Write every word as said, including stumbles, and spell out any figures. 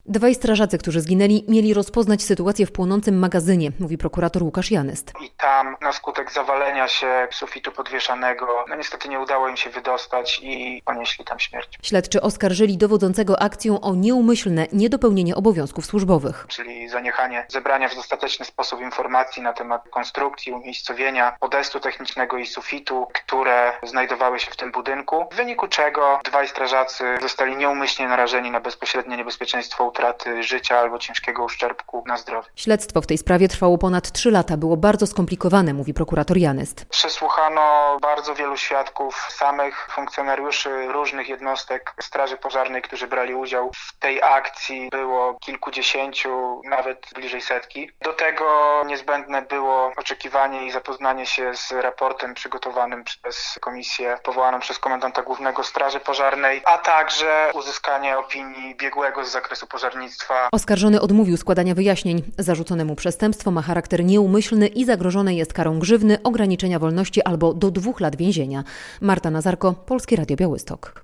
Dwaj strażacy, którzy zginęli, mieli rozpoznać sytuację w płonącym magazynie, mówi prokurator Łukasz Janyst. I tam na skutek zawalenia się sufitu podwieszanego, no niestety nie udało im się wydostać i ponieśli tam śmierć. Śledczy oskarżyli dowodzącego akcją o nieumyślne niedopełnienie obowiązków służbowych. Czyli zaniechanie zebrania w dostateczny sposób informacji na temat konstrukcji, umiejscowienia podestu technicznego i sufitu, które znajdowały się w tym budynku, w wyniku czego dwaj strażacy zostali nieumyślnie narażeni na bezpośrednie niebezpieczeństwo utraty życia albo ciężkiego uszczerbku na zdrowiu. Śledztwo w tej sprawie trwało ponad trzy lata, było bardzo skomplikowane, mówi prokurator Janyst. Przesłuchano bardzo wielu świadków, samych funkcjonariuszy różnych jednostek Straży Pożarnej, którzy brali udział w tej akcji. Było kilkudziesięciu, nawet bliżej setki. Do tego niezbędne było oczekiwanie i zapoznanie się z raportem przygotowanym przez komisję powołaną przez komendanta głównego Straży Pożarnej, a także uzyskanie opinii biegłego z zakresu pożarnictwa. Oskarżony odmówił składania wyjaśnień. Zarzuconemu przestępstwo ma charakter nieumyślny i zagrożone jest karą grzywny, ograniczenia wolności albo do dwóch lat więzienia. Marta Nazarko, Polskie Radio Białystok.